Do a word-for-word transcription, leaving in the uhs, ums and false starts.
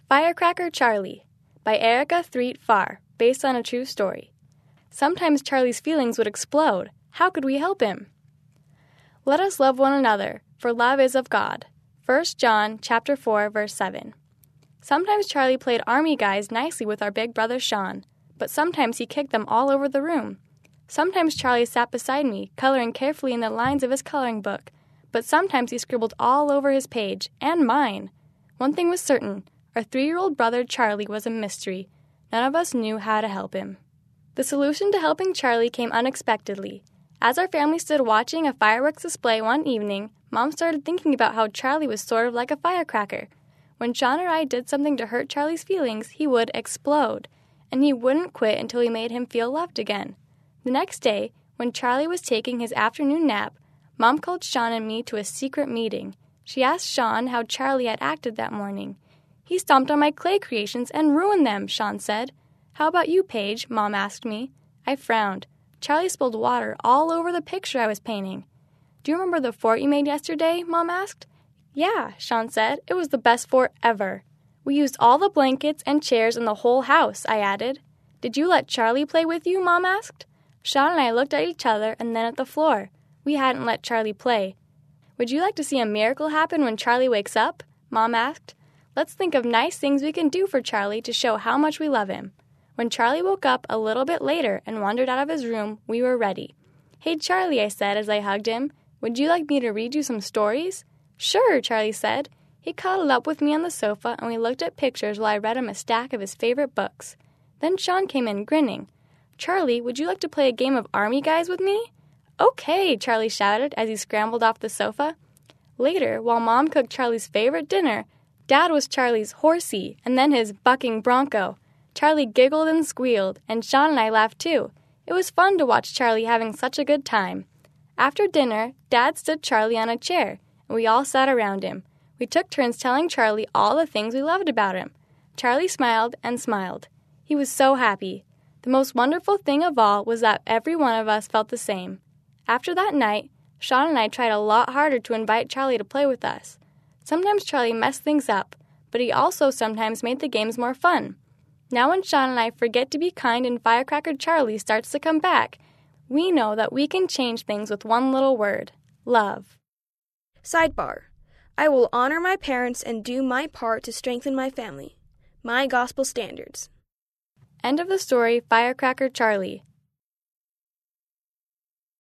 Firecracker Charlie by Erica Threet Farr, based on a true story. Sometimes Charlie's feelings would explode. How could we help him? Let us love one another, for love is of God. First John chapter four, verse seven. Sometimes Charlie played army guys nicely with our big brother Sean, but sometimes he kicked them all over the room. Sometimes Charlie sat beside me, coloring carefully in the lines of his coloring book, but sometimes he scribbled all over his page, and mine. One thing was certain. Our three-year-old brother Charlie was a mystery. None of us knew how to help him. The solution to helping Charlie came unexpectedly. As our family stood watching a fireworks display one evening, Mom started thinking about how Charlie was sort of like a firecracker. When Sean or I did something to hurt Charlie's feelings, he would explode, and he wouldn't quit until we made him feel loved again. The next day, when Charlie was taking his afternoon nap, Mom called Sean and me to a secret meeting. She asked Sean how Charlie had acted that morning. "He stomped on my clay creations and ruined them," Sean said. "How about you, Paige?" Mom asked me. I frowned. Charlie spilled water all over the picture I was painting. "Do you remember the fort you made yesterday?" Mom asked. "Yeah," Sean said. "It was the best fort ever. We used all the blankets and chairs in the whole house," I added. "Did you let Charlie play with you?" Mom asked. Sean and I looked at each other and then at the floor. We hadn't let Charlie play. "Would you like to see a miracle happen when Charlie wakes up?" Mom asked. "Let's think of nice things we can do for Charlie to show how much we love him." When Charlie woke up a little bit later and wandered out of his room, we were ready. "Hey, Charlie," I said as I hugged him, "would you like me to read you some stories?" "Sure," Charlie said. He cuddled up with me on the sofa, and we looked at pictures while I read him a stack of his favorite books. Then Sean came in, grinning. "Charlie, would you like to play a game of army guys with me?" "Okay," Charlie shouted as he scrambled off the sofa. Later, while Mom cooked Charlie's favorite dinner, Dad was Charlie's horsey and then his bucking bronco. Charlie giggled and squealed, and Sean and I laughed too. It was fun to watch Charlie having such a good time. After dinner, Dad stood Charlie on a chair, and we all sat around him. We took turns telling Charlie all the things we loved about him. Charlie smiled and smiled. He was so happy. The most wonderful thing of all was that every one of us felt the same. After that night, Sean and I tried a lot harder to invite Charlie to play with us. Sometimes Charlie messed things up, but he also sometimes made the games more fun. Now when Sean and I forget to be kind and Firecracker Charlie starts to come back, we know that we can change things with one little word: love. Sidebar. I will honor my parents and do my part to strengthen my family. My gospel standards. End of the story, Firecracker Charlie.